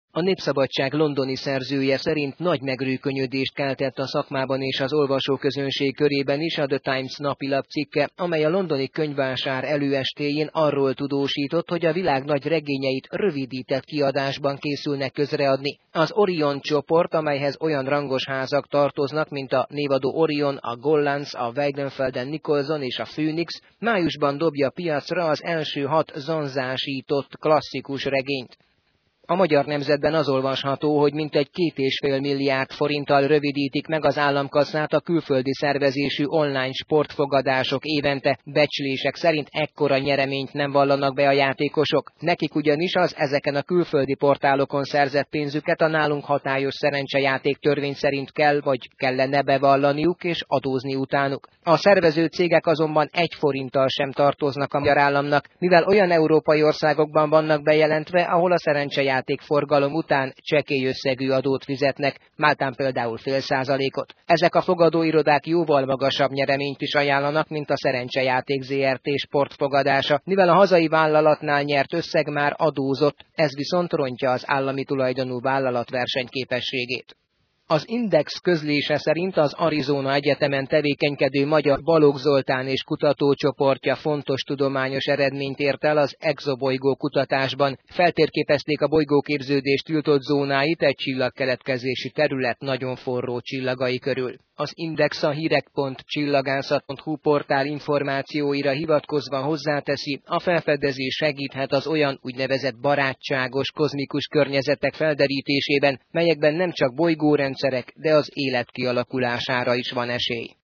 A Népszabadság londoni szerzője szerint nagy megrőkönyödést keltett a szakmában és az olvasóközönség körében is a The Times napilap cikke, amely a londoni könyvvásár előestéjén arról tudósított, hogy a világ nagy regényeit rövidített kiadásban készülnek közreadni. Az Orion csoport, amelyhez olyan rangos házak tartoznak, mint a névadó Orion, a Gollancz, a Weidenfeld Nicolson és a Phoenix, májusban dobja piacra az első 6 zanzásított klasszikus regényt. A Magyar Nemzetben az olvasható, hogy mintegy 2,5 milliárd forinttal rövidítik meg az államkasszát a külföldi szervezésű online sportfogadások évente, becslések szerint ekkora nyereményt nem vallanak be a játékosok. Nekik ugyanis az ezeken a külföldi portálokon szerzett pénzüket a nálunk hatályos szerencsejáték törvény szerint kell vagy kellene bevallaniuk és adózni utánuk. A szervező cégek azonban 1 forinttal sem tartoznak a magyar államnak, mivel olyan európai országokban vannak bejelentve, ahol a szerencsejáték forgalom után csekély összegű adót fizetnek, Máltán például 0,5%-ot. Ezek a fogadóirodák jóval magasabb nyereményt is ajánlanak, mint a Szerencsejáték Zrt. Sportfogadása, mivel a hazai vállalatnál nyert összeg már adózott, ez viszont rontja az állami tulajdonú vállalat versenyképességét. Az Index közlése szerint az Arizona Egyetemen tevékenykedő magyar Balogh Zoltán és kutatócsoportja fontos tudományos eredményt ért el az exobolygó kutatásban. Feltérképezték a bolygóképződés tiltott zónáit egy csillagkeletkezési terület nagyon forró csillagai körül. Az Index a hírek.csillagászat.hu portál információira hivatkozva hozzáteszi, a felfedezés segíthet az olyan úgynevezett barátságos kozmikus környezetek felderítésében, melyekben nem csak bolygórendszerek, de az élet kialakulására is van esély.